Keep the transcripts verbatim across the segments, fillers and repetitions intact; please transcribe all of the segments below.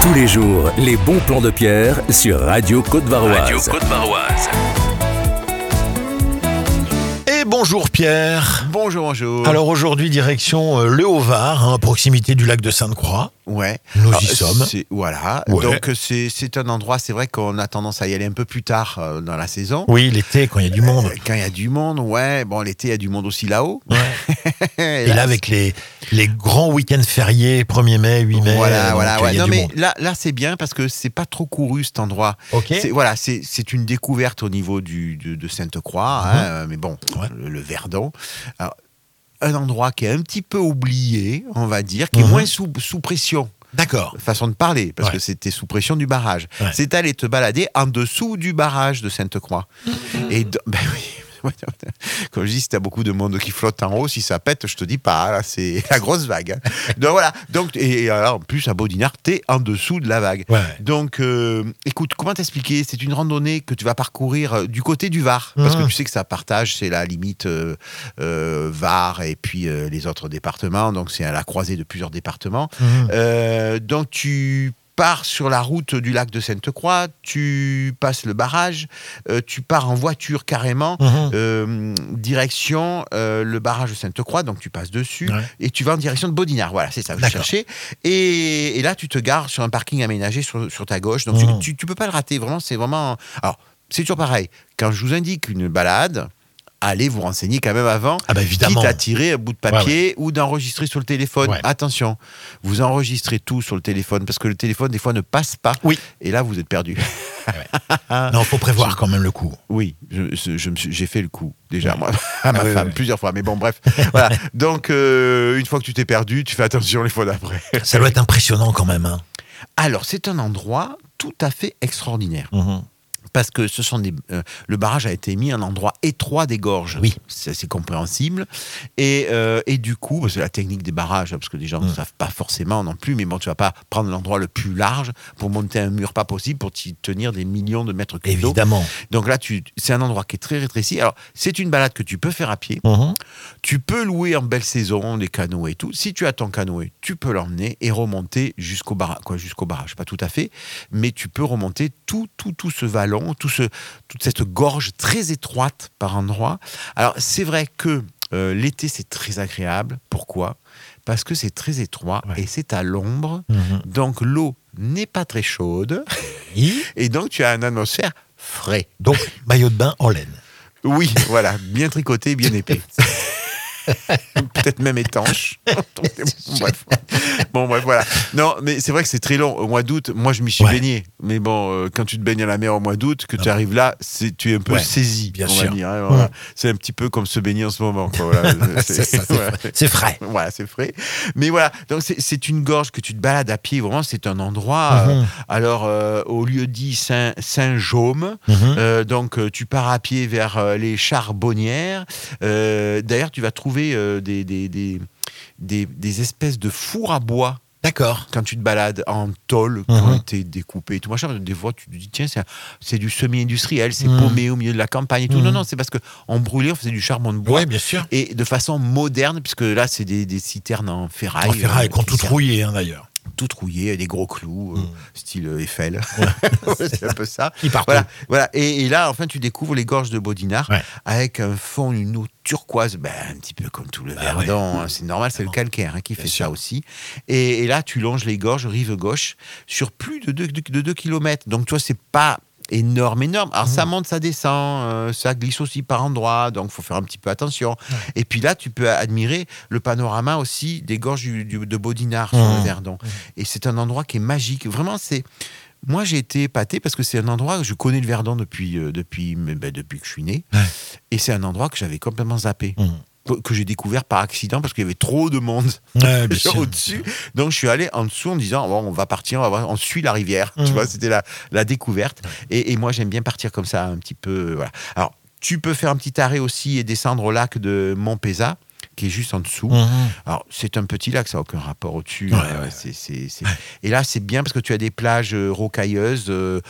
Tous les jours, les bons plans de Pierre sur Radio Côte-Varoise. Radio Côte-Varoise. Et bonjour Pierre. Bonjour, bonjour. Alors aujourd'hui, direction euh, le Haut-Var, hein, à proximité du lac de Sainte-Croix. Ouais. Nous Alors, y sommes. c'est- Voilà. Ouais. Donc c'est, c'est un endroit, c'est vrai qu'on a tendance à y aller un peu plus tard euh, dans la saison. Oui, l'été, quand il y a du monde. Euh, Quand il y a du monde, ouais. Bon, l'été, il y a du monde aussi là-haut. Et là, avec les, les grands week-ends fériés, premier mai, huit mai, Voilà, donc, voilà. il Ouais. y a Non, du mais monde. là, là, c'est bien parce que c'est pas trop couru cet endroit. Ok. C'est, voilà, c'est, c'est une découverte au niveau du, de, de Sainte-Croix, hein, euh, mais bon, Ouais. le, le Verdon. Alors, un endroit qui est un petit peu oublié, on va dire, qui est Mhm. moins sous, sous pression. D'accord. Façon de parler, parce Ouais. que c'était sous pression du barrage. Ouais. C'est aller te balader en dessous du barrage de Sainte-Croix. Et de- ben oui. Comme je dis, si t'as beaucoup de monde qui flotte en haut, si ça pète, je te dis pas, là, c'est la grosse vague. hein. Donc voilà. Donc, et, et alors, en plus, à Bodinard, t'es en dessous de la vague. Ouais. Donc, euh, écoute, comment t'expliquer? C'est une randonnée que tu vas parcourir euh, du côté du Var, parce Mhm. que tu sais que ça partage, c'est la limite euh, euh, Var et puis euh, les autres départements. Donc, c'est à la croisée de plusieurs départements. Mhm. Euh, donc tu pars sur la route du lac de Sainte-Croix, tu passes le barrage, euh, tu pars en voiture carrément, Mhm. euh, direction euh, le barrage de Sainte-Croix, donc tu passes dessus, Ouais. et tu vas en direction de Bodinard, voilà, c'est ça que je D'accord. cherchais. Et, et là, tu te gares sur un parking aménagé sur, sur ta gauche, donc Mhm. tu, tu, tu peux pas le rater, vraiment, c'est vraiment... Alors, c'est toujours pareil, quand je vous indique une balade, allez vous renseigner quand même avant, Ah bah évidemment. quitte à tirer un bout de papier ou d'enregistrer sur le téléphone. Ouais. Attention, vous enregistrez tout sur le téléphone parce que le téléphone des fois ne passe pas. Oui. Et là vous êtes perdu. Non, il faut prévoir quand même le coup. Oui, je, je- je me suis- j'ai fait le coup déjà Ouais. moi à ma Ah oui, femme oui. plusieurs fois. Mais bon bref, voilà. Donc euh, une fois que tu t'es perdu, tu fais attention les fois d'après. Ça doit être impressionnant quand même. Hein. Alors c'est un endroit tout à fait extraordinaire. Mhm. Parce que ce sont des, euh, le barrage a été mis à un endroit étroit des gorges. Oui. C'est, c'est compréhensible. Et, euh, et du coup, bah, c'est la technique des barrages, hein, parce que les gens ne Mm. savent pas forcément non plus, mais bon, tu vas pas prendre l'endroit le plus large pour monter un mur, pas possible, pour t'y tenir des millions de mètres cubes d'eau. Évidemment. Donc là, tu, c'est un endroit qui est très rétréci. Alors, c'est une balade que tu peux faire à pied. Mhm. Tu peux louer en belle saison des canoës et tout. Si tu as ton canoë, tu peux l'emmener et remonter jusqu'au barrage. Quoi, jusqu'au barrage, pas tout à fait, mais tu peux remonter tout, tout, tout ce vallon, tout ce, toute cette gorge très étroite par endroits. Alors, c'est vrai que euh, l'été, c'est très agréable. Pourquoi ? Parce que c'est très étroit Ouais. et c'est à l'ombre. Mhm. Donc, l'eau n'est pas très chaude. Oui. Et donc, tu as une atmosphère frais. Donc, maillot de bain en laine. Oui, voilà, bien tricoté, bien épais. Peut-être même étanche. bon, bref. Bon, bref, voilà. Non, mais c'est vrai que c'est très long. Au mois d'août, moi, je m'y suis Ouais. baigné. Mais bon, euh, quand tu te baignes à la mer au mois d'août, que tu arrives là, c'est, tu es un peu Ouais, saisi, bien on sûr. va dire. hein, voilà. Ouais. C'est un petit peu comme se baigner en ce moment. Quoi, voilà. C'est ça, c'est voilà. frais. C'est frais. Voilà, c'est frais. Mais voilà, donc c'est, c'est une gorge que tu te balades à pied. Vraiment, c'est un endroit. euh, Mhm. alors, euh, au lieu dit Saint, Saint-Jaume, Mhm. euh, donc euh, tu pars à pied vers euh, les charbonnières. Euh, d'ailleurs, tu vas trouver euh, des, des, des, des, des espèces de fours à bois D'accord. quand tu te balades en tôle qui Mhm. ont été découpés et tout machin. Des fois, tu te dis, tiens, c'est, un- c'est du semi-industriel, c'est Mhm. paumé au milieu de la campagne et tout. Mhm. Non, non, c'est parce qu'on brûlait, on faisait du charbon de bois. Oui, bien sûr. Et de façon moderne, puisque là, c'est des, des citernes en ferraille. En ferraille, euh, qu'on qui tout servent- rouillé, hein, d'ailleurs. tout rouillé, des gros clous, euh, Mm. style euh, Eiffel. c'est un peu ça. Qui partout. Voilà, voilà. Et, et là, enfin, tu découvres les gorges de Bodinard Ouais. avec un fond, une eau turquoise, ben, un petit peu comme tout le Bah Verdon. ouais. hein, c'est normal, c'est le calcaire hein, qui Bien fait sûr. ça aussi. Et, et là, tu longes les gorges, rive gauche, sur plus de deux kilomètres. Donc, tu vois, c'est pas énorme, énorme. Alors, ça monte, ça descend, euh, ça glisse aussi par endroits, donc il faut faire un petit peu attention. Et puis là, tu peux admirer le panorama aussi des gorges du- du- de Bodinard sur Mmh. le Verdon. Et c'est un endroit qui est magique. Vraiment, c'est... Moi, j'ai été épaté parce que c'est un endroit que je connais le Verdon depuis, euh, depuis, mais, ben, depuis que je suis né. Ouais. Et c'est un endroit que j'avais complètement zappé. Mhm. Que- que j'ai découvert par accident parce qu'il y avait trop de monde Ouais, bien sûr. au-dessus. Donc je suis allé en dessous en me disant bon, on va partir, on, va voir, on suit la rivière. Mhm. Tu vois, c'était la, la découverte. Et, et moi j'aime bien partir comme ça un petit peu. euh, Voilà. Alors tu peux faire un petit arrêt aussi et descendre au lac de Montpézat qui est juste en dessous. Mhm. Alors c'est un petit lac, ça n'a aucun rapport au-dessus. Ouais, Euh, ouais, c'est, c'est, c'est... Et là c'est bien parce que tu as des plages euh, rocailleuses. euh,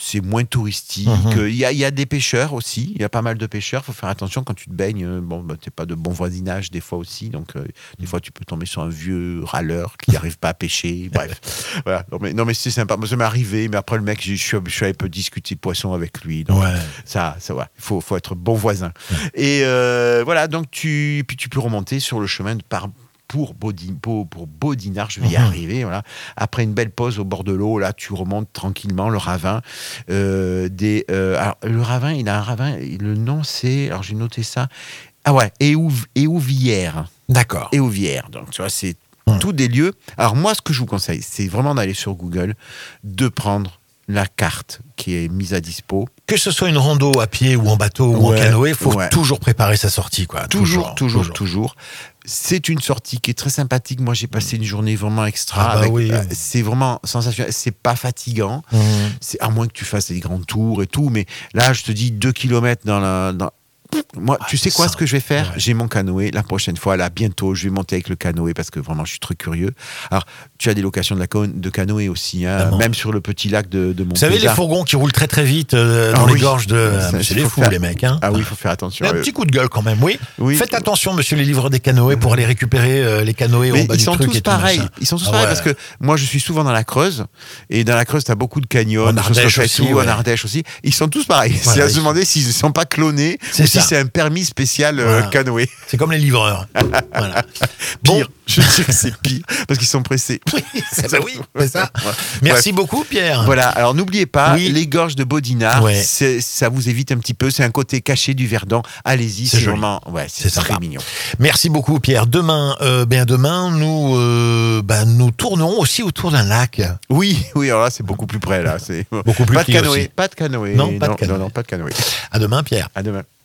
c'est moins touristique. Mhm. Il y, a, il y a des pêcheurs aussi. Il y a pas mal de pêcheurs. Il faut faire attention quand tu te baignes. euh, Bon, bah, t'es pas de bon voisinage des fois aussi. Donc, euh, des fois, tu peux tomber sur un vieux râleur qui n'arrive pas à pêcher. Bref. Voilà. Non, mais, non, mais c'est sympa. Moi, ça m'est arrivé. Mais après, le mec, je suis, je suis allé peu discuter poisson avec lui. Donc, Ouais. ça, ça va. Il faut, faut être bon voisin. Et euh, voilà. Donc, tu, puis tu peux remonter sur le chemin de par. Pour, Baudi- pour, pour Baudinard, je vais y Mhm. arriver. Voilà. Après une belle pause au bord de l'eau, là, tu remontes tranquillement le ravin. Euh, des, euh, alors, le ravin, il a un ravin. Le nom, c'est. Alors, j'ai noté ça. Ah ouais, Éouv- Éouvière. D'accord. Éouvière. Donc, tu vois, c'est Mhm. tous des lieux. Alors, moi, ce que je vous conseille, c'est vraiment d'aller sur Google, de prendre la carte qui est mise à dispo. Que ce soit une rando à pied ou en bateau ou Ouais, en canoë, il faut ouais. toujours préparer sa sortie, quoi. Toujours, toujours, toujours. C'est une sortie qui est très sympathique. Moi, j'ai passé une journée vraiment extra. Ah bah avec- oui. euh, C'est vraiment sensationnel. C'est pas fatigant. Mhm. C'est à moins que tu fasses des grands tours et tout. Mais là, je te dis deux kilomètres dans la. Dans... Moi, Ah, tu sais c'est quoi, ça. ce que je vais faire? Ouais. J'ai mon canoë. La prochaine fois, là, bientôt, je vais monter avec le canoë parce que vraiment, je suis très curieux. Alors, tu as des locations de, la co- de canoë aussi, hein, Évidemment. même sur le petit lac de, de Vous savez, les Montpellier. fourgons qui roulent très très vite euh, Ah dans oui. les gorges de. Ça, c'est il des faut fous, faire- les mecs, hein. Ah oui, il faut faire attention. Mais un petit coup de gueule quand même, oui. Oui. Faites attention, monsieur les livreurs des canoës, pour aller récupérer euh, les canoës Mais en bas ils du sont truc tous et tout, pareils. machin. Ils sont tous Ah pareils ouais. parce que moi, je suis souvent dans la Creuse et dans la Creuse, t'as beaucoup de canyons, En de choses Ardèche comme ça et aussi, tout, ouais. en Ardèche aussi. Ils sont tous pareils. Voilà, c'est à ils se demander s'ils ne sont pas clonés C'est ou si ça. c'est un permis spécial euh, Voilà. canoë. C'est comme les livreurs. Voilà. Pire. Je sais que c'est pire parce qu'ils sont pressés. C'est ça, oui, c'est ça. Ouais. Merci beaucoup, Pierre. Voilà, alors n'oubliez pas, Oui. les gorges de Baudinard, Ouais. c'est- ça vous évite un petit peu, c'est un côté caché du Verdon. Allez-y, C'est c'est joli. vraiment, ouais, c'est C'est très sympa. mignon. Merci beaucoup, Pierre. Demain, euh, ben demain, nous, euh, ben, nous tournerons aussi autour d'un lac. Oui, oui, alors là, c'est beaucoup plus près, là. C'est Beaucoup plus pas de petit canoë, aussi. pas de canoë. Non, pas de canoë. Non, non, pas de canoë. À demain, Pierre. À demain.